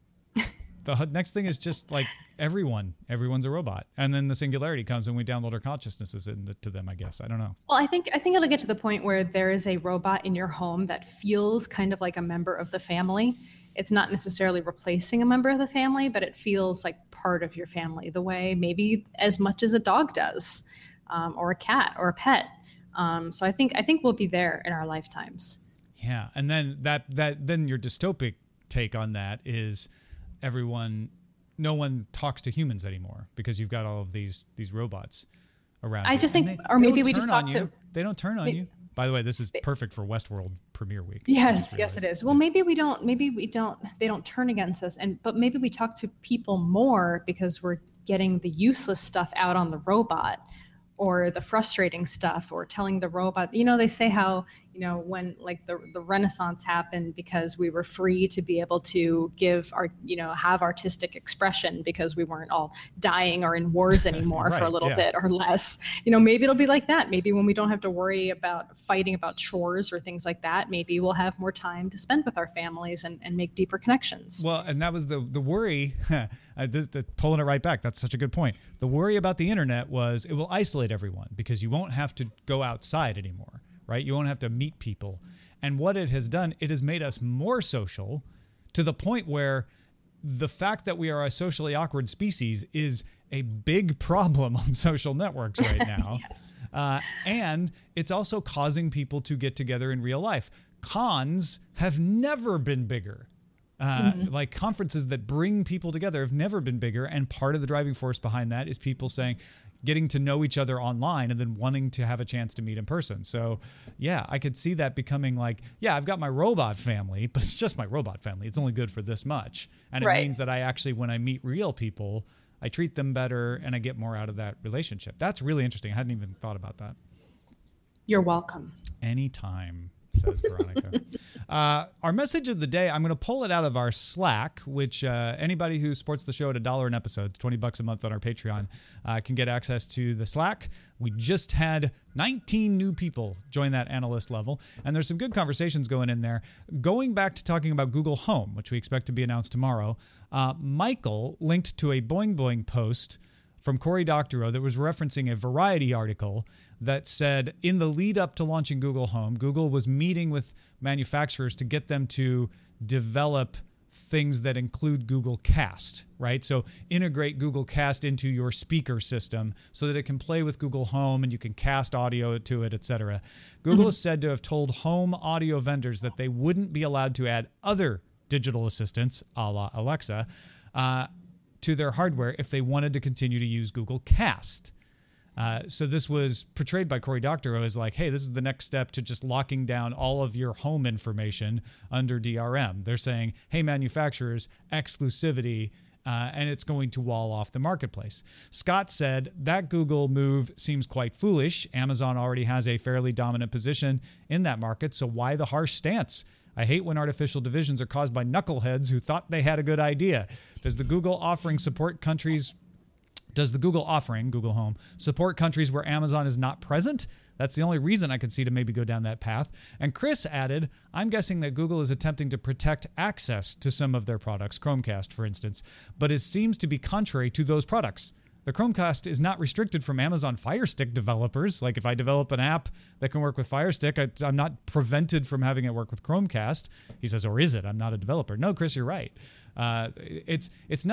The next thing is just like everyone. Everyone's a robot, and then the singularity comes when we download our consciousnesses into them. I guess I don't know. Well, I think I think it'll get to the point where there is a robot in your home that feels kind of like a member of the family. It's not necessarily replacing a member of the family, but it feels like part of your family. The way maybe as much as a dog does, um, or a cat, or a pet. Um, so I think I think we'll be there in our lifetimes. Yeah, and then that that then your dystopic take on that is everyone, no one talks to humans anymore because you've got all of these these robots around. I you. just think, they, or they maybe we just talk you. to. They don't turn on they, you. By the way, this is perfect for Westworld premiere week. Yes, yes, it is. Well, maybe we don't. Maybe we don't. They don't turn against us, and but maybe we talk to people more because we're getting the useless stuff out on the robot, or the frustrating stuff, or telling the robot, you know, they say how, you know, when like the, the Renaissance happened because we were free to be able to give our, you know, have artistic expression because we weren't all dying or in wars anymore right, for a little yeah. bit or less. You know, maybe it'll be like that. Maybe when we don't have to worry about fighting about chores or things like that, maybe we'll have more time to spend with our families and, and make deeper connections. Well, and that was the, the worry, uh, the, the, pulling it right back. That's such a good point. The worry about the internet was it will isolate everyone because you won't have to go outside anymore. Right? You won't have to meet people. And what it has done, it has made us more social to the point where the fact that we are a socially awkward species is a big problem on social networks right now. Yes. Uh, and it's also causing people to get together in real life. Cons have never been bigger. Uh, mm-hmm. Like conferences that bring people together have never been bigger. And part of the driving force behind that is people saying, getting to know each other online and then wanting to have a chance to meet in person. So yeah, I could see that becoming like, yeah, I've got my robot family, but it's just my robot family. It's only good for this much. And it right. means that I actually, when I meet real people, I treat them better and I get more out of that relationship. That's really interesting. I hadn't even thought about that. You're welcome. Anytime, says Veronica. uh, our message of the day, I'm going to pull it out of our Slack, which uh, anybody who supports the show at a dollar an episode, twenty bucks a month on our Patreon, uh, can get access to the Slack. We just had nineteen new people join that analyst level, and there's some good conversations going in there. Going back to talking about Google Home, which we expect to be announced tomorrow, uh, Michael linked to a Boing Boing post from Cory Doctorow that was referencing a Variety article that said in the lead up to launching Google Home, Google was meeting with manufacturers to get them to develop things that include Google Cast, right? So integrate Google Cast into your speaker system so that it can play with Google Home and you can cast audio to it, et cetera. Google mm-hmm. is said to have told home audio vendors that they wouldn't be allowed to add other digital assistants, a la Alexa, uh, to their hardware if they wanted to continue to use Google Cast. Uh, so this was portrayed by Cory Doctorow as like, hey, this is the next step to just locking down all of your home information under D R M. They're saying, hey, manufacturers, exclusivity, uh, and it's going to wall off the marketplace. Scott said that Google move seems quite foolish. Amazon already has a fairly dominant position in that market, so why the harsh stance? I hate when artificial divisions are caused by knuckleheads who thought they had a good idea. Does the Google offering support countries... Does the Google offering, Google Home, support countries where Amazon is not present? That's the only reason I could see to maybe go down that path. And Chris added, I'm guessing that Google is attempting to protect access to some of their products, Chromecast, for instance, but it seems to be contrary to those products. The Chromecast is not restricted from Amazon Fire Stick developers. Like if I develop an app that can work with Fire Stick, I, I'm not prevented from having it work with Chromecast. He says, or is it? I'm not a developer. No, Chris, you're right. Uh, it's it's not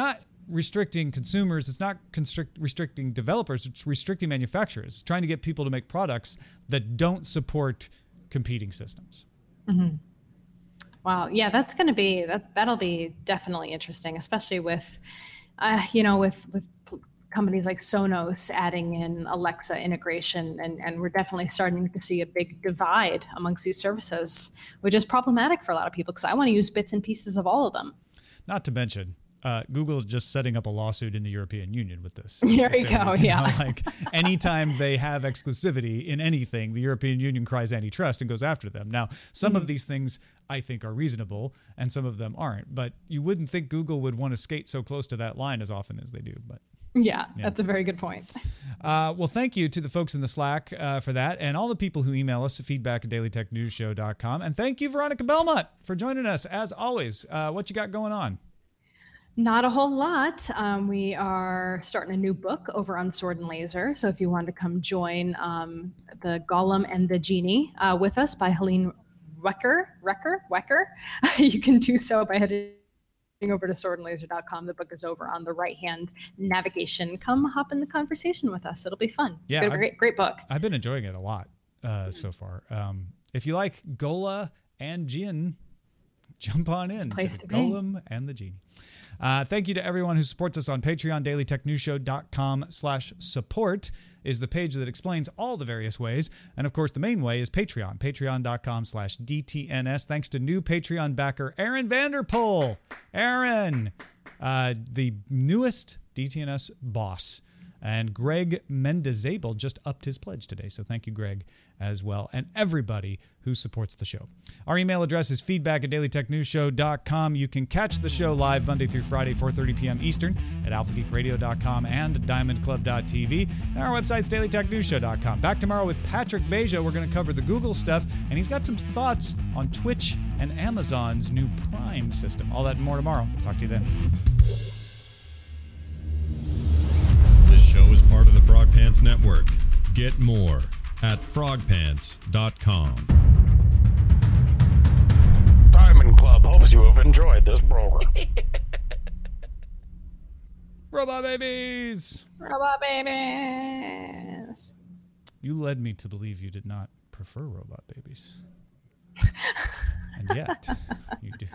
restricting consumers. It's not constrict, restricting developers. It's restricting manufacturers. It's trying to get people to make products that don't support competing systems. Mm-hmm. Wow. Yeah, that's going to be, that, that'll be definitely interesting, especially with, uh, you know, with, with companies like Sonos adding in Alexa integration. And, and we're definitely starting to see a big divide amongst these services, which is problematic for a lot of people because I want to use bits and pieces of all of them. Not to mention, Uh, Google is just setting up a lawsuit in the European Union with this. There you go, you yeah. know, like anytime they have exclusivity in anything, the European Union cries antitrust and goes after them. Now, some mm-hmm. of these things I think are reasonable and some of them aren't, but you wouldn't think Google would want to skate so close to that line as often as they do. But yeah, yeah. That's a very good point. Uh, well, thank you to the folks in the Slack uh, for that and all the people who email us at feedback at daily tech news show dot com. And thank you, Veronica Belmont, for joining us as always. Uh, what you got going on? Not a whole lot. Um, we are starting a new book over on Sword and Laser. So if you want to come join um, the Golem and the Genie uh, with us by Helene Wecker, Wecker, Wecker, you can do so by heading over to sword and laser dot com. The book is over on the right-hand navigation. Come hop in the conversation with us. It'll be fun. It's yeah, a great, great book. I've been enjoying it a lot uh, so far. Um, if you like Gola and Jin, jump on in place to, to Golem be. and the Genie. Uh, thank you to everyone who supports us on Patreon. daily tech news show dot com slash support is the page that explains all the various ways. And of course, the main way is Patreon, patreon dot com slash D T N S. Thanks to new Patreon backer, Aaron Vanderpool. Aaron, uh, the newest D T N S boss. And Greg Mendezabel just upped his pledge today. So thank you, Greg, as well. And everybody who supports the show. Our email address is feedback at daily tech news show dot com. You can catch the show live Monday through Friday, four thirty p.m. Eastern at alpha geek radio dot com and diamond club dot t v. And our website's daily tech news show dot com. Back tomorrow with Patrick Beja. We're going to cover the Google stuff. And he's got some thoughts on Twitch and Amazon's new Prime system. All that and more tomorrow. Talk to you then. Show is part of the Frog Pants Network. Get more at frog pants dot com. Diamond Club hopes you have enjoyed this program. Robot babies! Robot babies! You led me to believe you did not prefer robot babies. And yet, you do.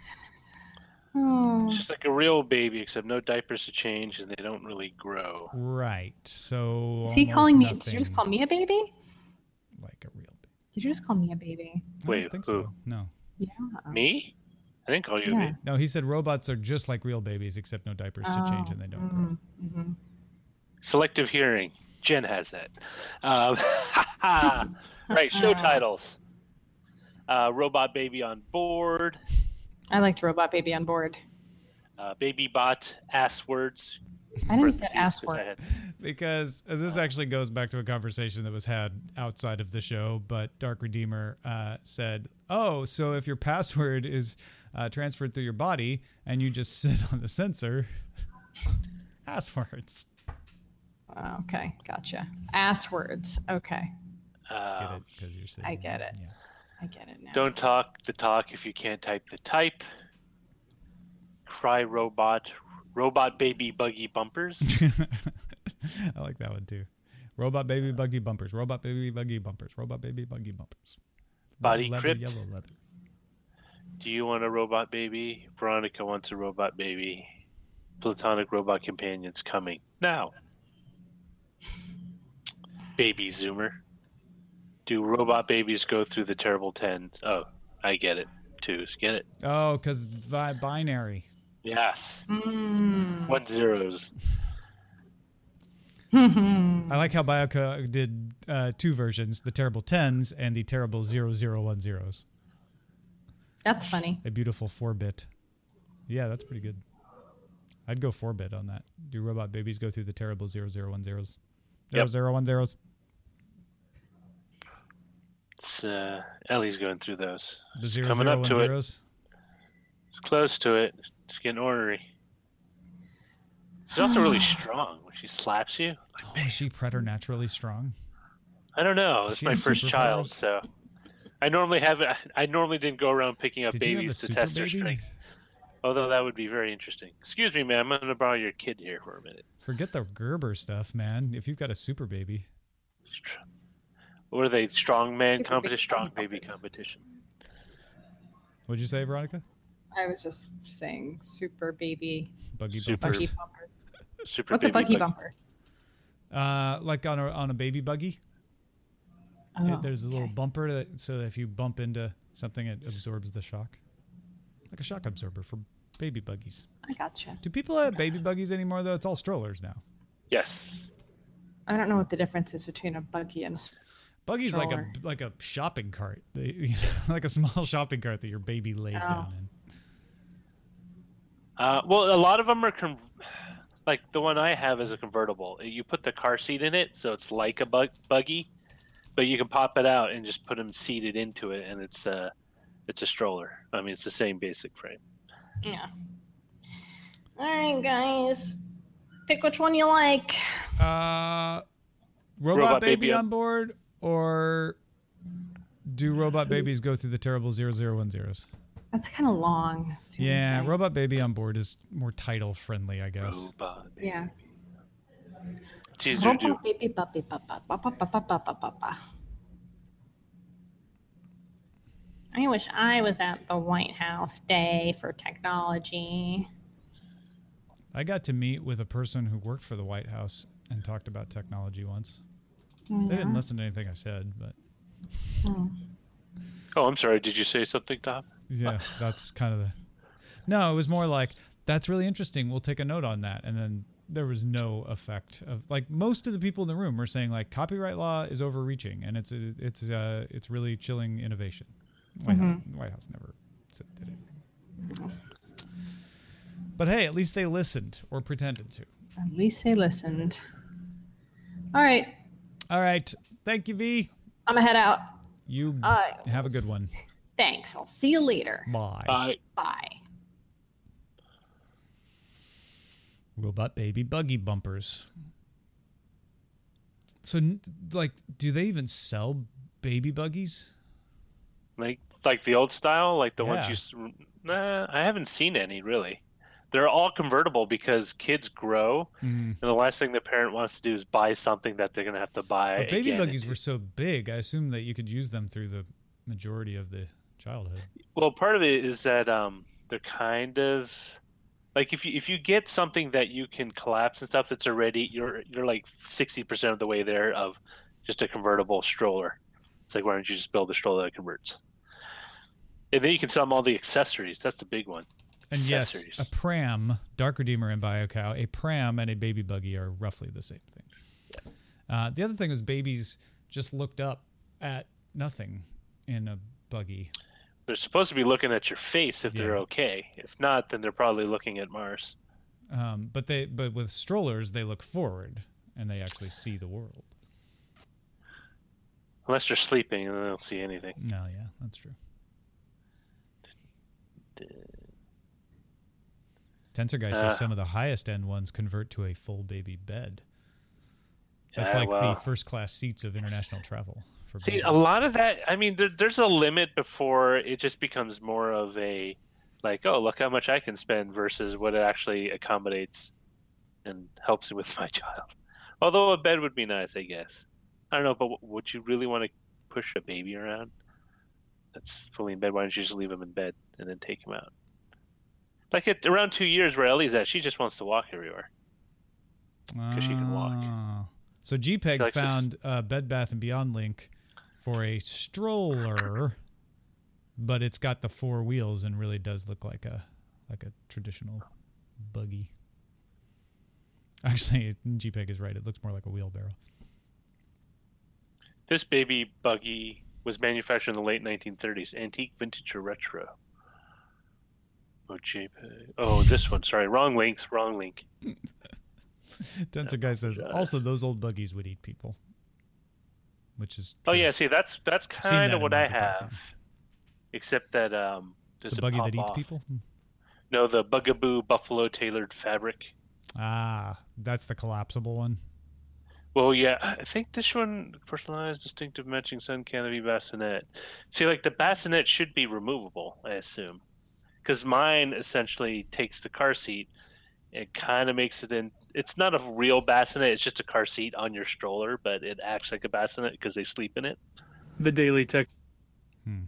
Oh. It's just like a real baby, except no diapers to change, and they don't really grow. Right. So. Is he calling me? Did you just call me a baby? Like a real baby. Did you just call me a baby? I Wait, don't think who? so. No. Yeah. Me? I didn't call you Yeah. a baby. No, he said robots are just like real babies, except no diapers to change, and they don't grow. Mm-hmm. Selective hearing. Jen has that. Um, right, show titles. Uh, Robot Baby on Board. I liked Robot Baby on Board. Uh, Baby Bot Ass Words. I didn't get Parentheses, ass 'cause I word. had- Because uh, this actually goes back to a conversation that was had outside of the show, but Dark Redeemer uh, said, oh, so if your password is uh, transferred through your body and you just sit on the sensor, ass words. Oh, okay, gotcha. Ass words. Okay, Get Um, it? Because you're sitting. I get it. Yeah. I get it now. Don't talk the talk if you can't type the type. Cry Robot. Robot Baby Buggy Bumpers. I like that one too. Robot baby buggy bumpers. Robot baby buggy bumpers. Robot baby buggy bumpers. Body leather, Crypt. Yellow leather. Do you want a robot baby? Veronica wants a robot baby. Platonic robot companions coming now. Baby Zoomer. Do robot babies go through the terrible tens? Oh, I get it. Twos. Get it? Oh, because bi- binary. Yes. Mm. One zeros. I like how Bioca did uh, two versions, the terrible tens and the terrible zero zero one zeros. That's funny. A beautiful four bit. Yeah, that's pretty good. I'd go four bit on that. Do robot babies go through the terrible zero zero one zeros? Zero Yep. zero one zeros. It's, uh, Ellie's going through those. The zero Coming zero up one to it. zeros. It's close to it. It's getting ornery. She's also really strong when she slaps you. Oh, is she preternaturally strong? I don't know. Does It's she my have first child, superpowers? so I normally have. I normally didn't go around picking up Did you have babies a to super test their baby? strength. Although that would be very interesting. Excuse me, ma'am. I'm going to borrow your kid here for a minute. Forget the Gerber stuff, man. If you've got a super baby. What are they? Strong man Super competition? big Strong bumper baby bumpers. competition. What'd you say, Veronica? I was just saying super baby Buggy Super- bumpers. buggy bumpers. Super What's a baby buggy bug- bumper? Uh, like on a on a baby buggy. Oh, It- there's a little okay. bumper that so that if you bump into something, it absorbs the shock, like a shock absorber for baby buggies. I gotcha. Do people have baby buggies anymore? Though it's all strollers now. Yes. I don't know what the difference is between a buggy and a. s- Buggy's like a Stroller. like a shopping cart, They- you know, like a small shopping cart that your baby lays Oh. down in. Uh, well, a lot of them are con- like the one I have is a convertible. You put the car seat in it, so it's like a bug- buggy, but you can pop it out and just put them seated into it, and it's a it's a stroller. I mean, it's the same basic frame. Yeah. All right, guys. Pick which one you like. Uh, robot, Robot baby, Baby on on- board, or do robot babies go through the terrible zero zero one zeros? That's kind of long. That's the only Yeah, thing. robot baby on board is more title friendly, I guess. Robot baby. Yeah. It's easier to do. Robot baby, ba- ba- ba- ba- ba- ba- ba- ba- ba- ba- ba. I wish I was at the White House Day for Technology. I got to meet with a person who worked for the White House and talked about technology once. Oh, They didn't yeah? listen to anything I said, but Oh, I'm sorry. Did you say something, Tom? yeah, that's kind of the. No, it was more like, that's really interesting. We'll take a note on that. And then there was no effect of, like, most of the people in the room were saying, like, copyright law is overreaching and it's a, it's uh it's really chilling innovation. White House White House never said did it. But hey, at least they listened or pretended to. At least they listened. All right. All right. Thank you, V. I'm going to head out. You I have a will good one. s- Thanks. I'll see you later. Bye. Uh, Bye. Robot baby buggy bumpers. So, n- like, do they even sell baby buggies? like like the old style, like the Yeah. ones you. s- Nah, I haven't seen any really. They're all convertible because kids grow, Mm. and the last thing the parent wants to do is buy something that they're going to have to buy. But baby again buggies into- were so big, I assume that you could use them through the majority of the childhood. Well, part of it is that um, they're kind of like if you if you get something that you can collapse and stuff that's already you're you're like sixty percent of the way there of just a convertible stroller. It's like why don't you just build a stroller that converts? And then you can sell them all the accessories. That's the big one. And yes, Accessories. a pram, Dark Redeemer and BioCow, a pram and a baby buggy are roughly the same thing. Uh, the other thing was babies just looked up at nothing in a buggy. They're supposed to be looking at your face if they're Yeah. okay. If not, then they're probably looking at Mars. Um, but they, but with strollers, they look forward and they actually see the world. Unless they're sleeping and they don't see anything. No, yeah, that's true. Tensor Guy says Uh. some of the highest end ones convert to a full baby bed. That's Yeah, like well. the first class seats of international travel for See, babies. a lot of that, I mean, there, there's a limit before it just becomes more of a, like, oh, look how much I can spend versus what it actually accommodates and helps with my child. Although a bed would be nice, I guess. I don't know, but w- would you really want to push a baby around that's fully in bed? Why don't you just leave him in bed and then take him out? Like at around two years where Ellie's at, she just wants to walk everywhere. 'cause she can walk. Ah. So JPEG She likes to s- found a Bed Bath and Beyond link for a stroller, but it's got the four wheels and really does look like a like a traditional buggy. Actually, JPEG is right. It looks more like a wheelbarrow. This baby buggy was manufactured in the late nineteen thirties. Antique, vintage, or retro? Oh, JPEG. Oh, this one. Sorry, wrong links. Wrong link. Tensor Guy says apologize. also those old buggies would eat people, which is Oh true. yeah, see that's that's seen kind that of in what I Monty Python. have, except that um, does the it buggy pop that eats off? people. Hmm. No, the Bugaboo Buffalo tailored fabric. Ah, that's the collapsible one. Well, yeah, I think this one personalized, distinctive, matching sun canopy bassinet. See, like the bassinet should be removable, I assume, because mine essentially takes the car seat. It kind of makes it in. It's not a real bassinet. It's just a car seat on your stroller, but it acts like a bassinet because they sleep in it. The Daily Tech. Hmm.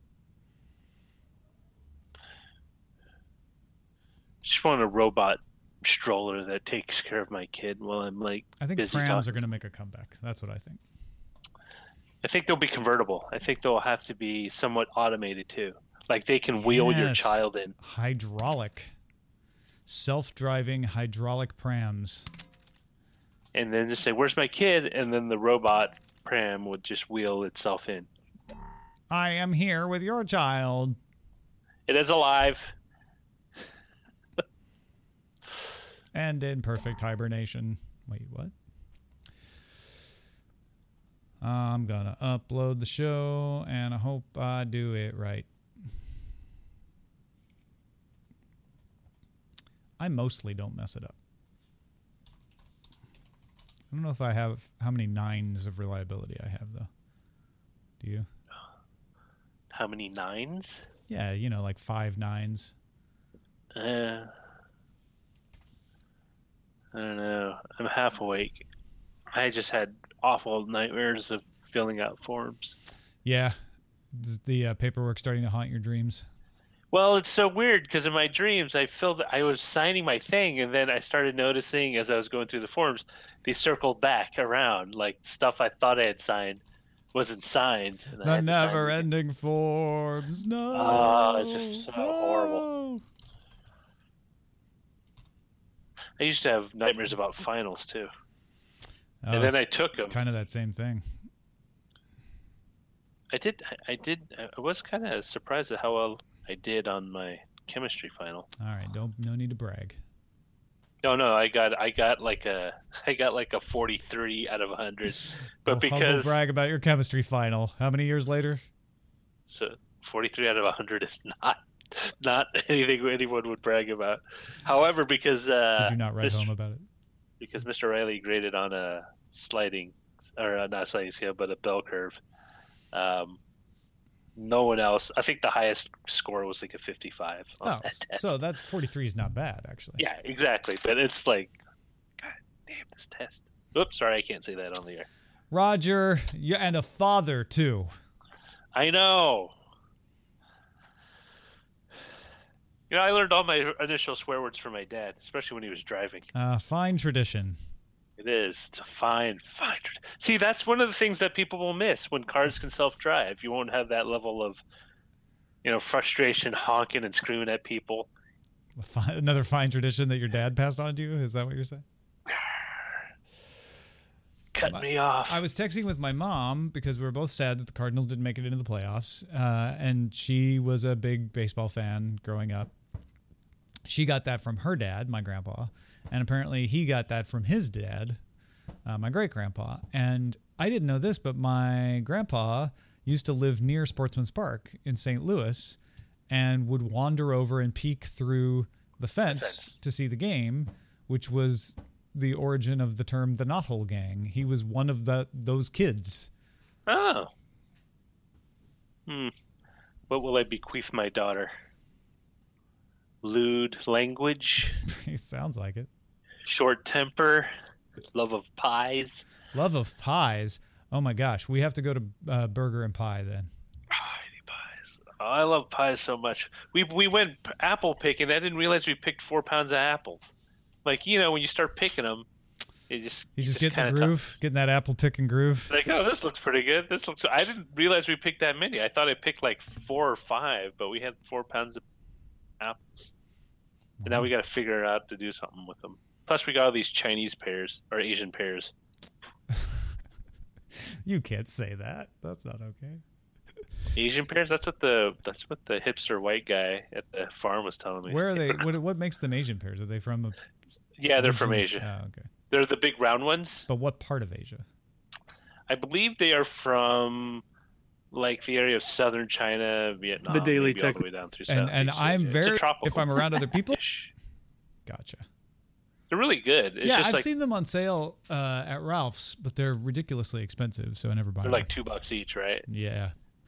Just want a robot stroller that takes care of my kid while I'm like I think busy prams talking. are going to make a comeback. That's what I think. I think they'll be convertible. I think they'll have to be somewhat automated too. Like they can wheel your Yes. child in. Hydraulic. Self-driving hydraulic prams. And then just say, "Where's my kid?" And then the robot pram would just wheel itself in. I am here with your child. It is alive. And in perfect hibernation. Wait, what? I'm gonna upload the show, and I hope I do it right. I mostly don't mess it up. I don't know if I have how many nines of reliability I have, though. Do you? How many nines? Yeah, you know, like five nines. Uh, I don't know. I'm half awake. I just had awful nightmares of filling out forms. Yeah. Is the uh, paperwork starting to haunt your dreams? Well, it's so weird because in my dreams, I filled. I was signing my thing, and then I started noticing as I was going through the forms, they circled back around, like stuff I thought I had signed wasn't signed. And I The had to sign it again. never-ending forms. No. Oh, it's just so no. horrible. I used to have nightmares about finals too, Oh, and then it's I took them. kind of that same thing. I did. I did. I was kind of surprised at how well I did on my chemistry final. All right, don't no need to brag. No, no, I got. I got like a. I got like a forty-three out of one hundred, but Well, humble because brag about your chemistry final. How many years later? so forty-three out of one hundred is not not anything anyone would brag about. However, because uh, Did you not write Mister home about it? because Mister Riley graded on a sliding or uh, not a sliding scale, but a bell curve. Um, no one else. I think the highest score was like a fifty-five. On Oh, that test. so that forty-three is not bad, actually. Yeah, exactly. But it's like, God damn this test. Oops, sorry, I can't say that on the air. Roger, yeah, and a father, too. I know. You know, I learned all my initial swear words from my dad, especially when he was driving. Uh, fine tradition. It is. It's a fine, fine. tr- See, that's one of the things that people will miss when cars can self-drive. You won't have that level of, you know, frustration, honking and screaming at people. A fi- Another fine tradition that your dad passed on to you? Is that what you're saying? Cut My- me off. I was texting with my mom because we were both sad that the Cardinals didn't make it into the playoffs. Uh, and she was a big baseball fan growing up. She got that from her dad, my grandpa. And apparently he got that from his dad, uh, my great-grandpa. And I didn't know this, but my grandpa used to live near Sportsman's Park in Saint Louis and would wander over and peek through the fence, fence. to see the game, which was the origin of the term the Knothole Gang. He was one of the those kids. Oh. Hmm. What will I bequeath my daughter? Lewd language, It sounds like it. short temper, love of pies. Love of pies. Oh my gosh, we have to go to uh, Burger and Pie then. Oh, I hate pies. Oh, I love pies so much. We we went p- apple picking. I didn't realize we picked four pounds of apples. Like, you know, when you start picking them, you just You just, get kinda the groove, getting that apple picking groove. Like, oh, this looks pretty good. This looks. I didn't realize we picked that many. I thought I picked like four or five, but we had four pounds of apples. And now we got to figure out to do something with them. Plus, we got all these Chinese pears or Asian pears. You can't say that. That's not okay. Asian pears. That's what the that's what the hipster white guy at the farm was telling me. Where are they? What, what makes them Asian pears? Are they from? A, Yeah, they're from region- Asia. Oh, okay. They're the big round ones. But what part of Asia? I believe they are from like the area of southern China, Vietnam, The Daily maybe all Tech- the way down through And and Southeast I'm Asia. It's a very. tropical If I'm around other people, dish. gotcha. They're really good. It's yeah, just I've like seen them on sale uh, at Ralph's, but they're ridiculously expensive, so I never buy they're them. like two bucks each, right? Yeah.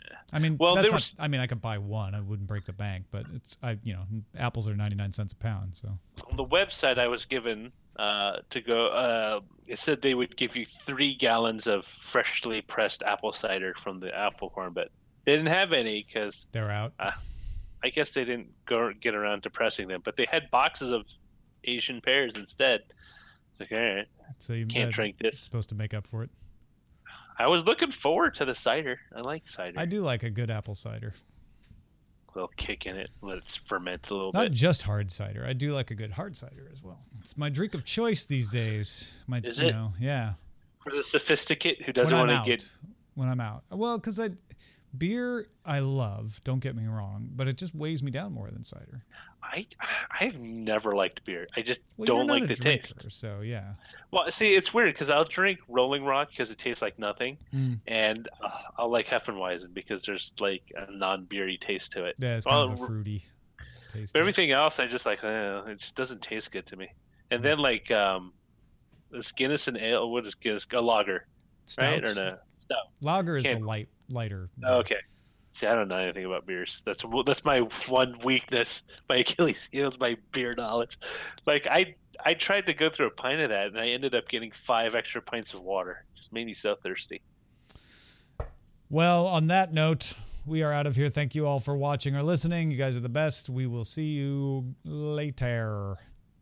I mean, Well, that's there not, was- I mean, I could buy one. I wouldn't break the bank, but it's I you know, apples are ninety-nine cents a pound. So On the website I was given uh, to go, uh, it said they would give you three gallons of freshly pressed apple cider from the apple farm, but they didn't have any because they're out. I guess they didn't go get around to pressing them. But they had boxes of Asian pears instead. It's like, all right, So you can't uh, drink this. Supposed to make up for it. I was looking forward to the cider. I like cider. I do like a good apple cider. A little kick in it, let it ferment a little Not bit. just hard cider. I do like a good hard cider as well. It's my drink of choice these days. My, Is you it? know, yeah. For the sophisticate who doesn't when I'm want to out, get. when I'm out. Well, because I beer I love. Don't get me wrong, but it just weighs me down more than cider. I I've never liked beer. I just Well, don't you're not like a the drinker, taste. So yeah. Well, see, it's weird because I'll drink Rolling Rock because it tastes like nothing, Mm. and uh, I'll like Hefeweizen because there's like a non-beery taste to it. Yeah, it's Well, kind of a fruity taste. But everything else, I just like. Eh, it just doesn't taste good to me. And then like um, this Guinness and ale. What is Guinness? A lager, right? Or Stouts. no? Stout. Lager is Can't- the light lighter. beer. Okay. See, I don't know anything about beers. That's that's my one weakness. My Achilles heel is my beer knowledge. Like I I tried to go through a pint of that, and I ended up getting five extra pints of water. Just made me so thirsty. Well, on that note, we are out of here. Thank you all for watching or listening. You guys are the best. We will see you later.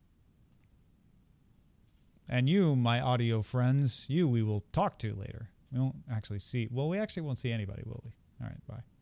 And you, my audio friends, you we will talk to later. We won't actually see. Well, we actually won't see anybody, will we?